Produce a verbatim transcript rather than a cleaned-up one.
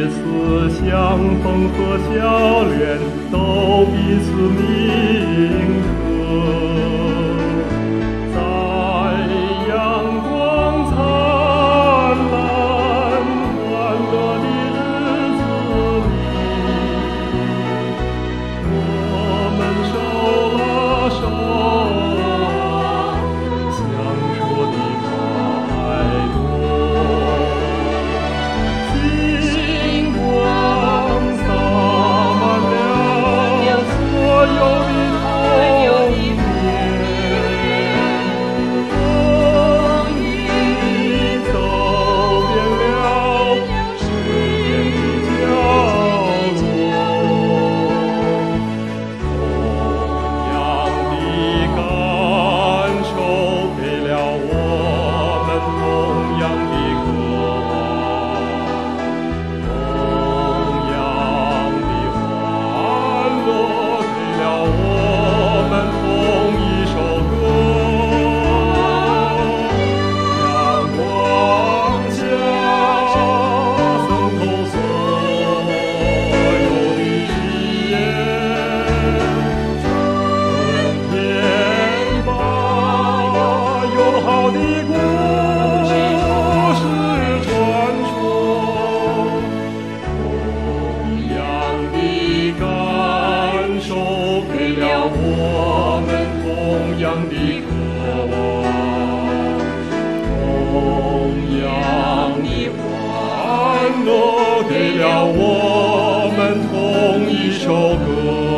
此相逢和笑脸，都彼此铭刻。在阳光灿烂、欢乐的日子里，我们手拉手，享受的快乐。星光洒满了所有的童年，风雨走遍了世间的角落，同样的感受给了我们同样的渴望，同样的欢乐给了我们同一首歌。阳光下渗透所有的语言，春天把友好的故事传说，同样的感受给了我们同样的渴望，同样的欢乐给了我们同一首歌。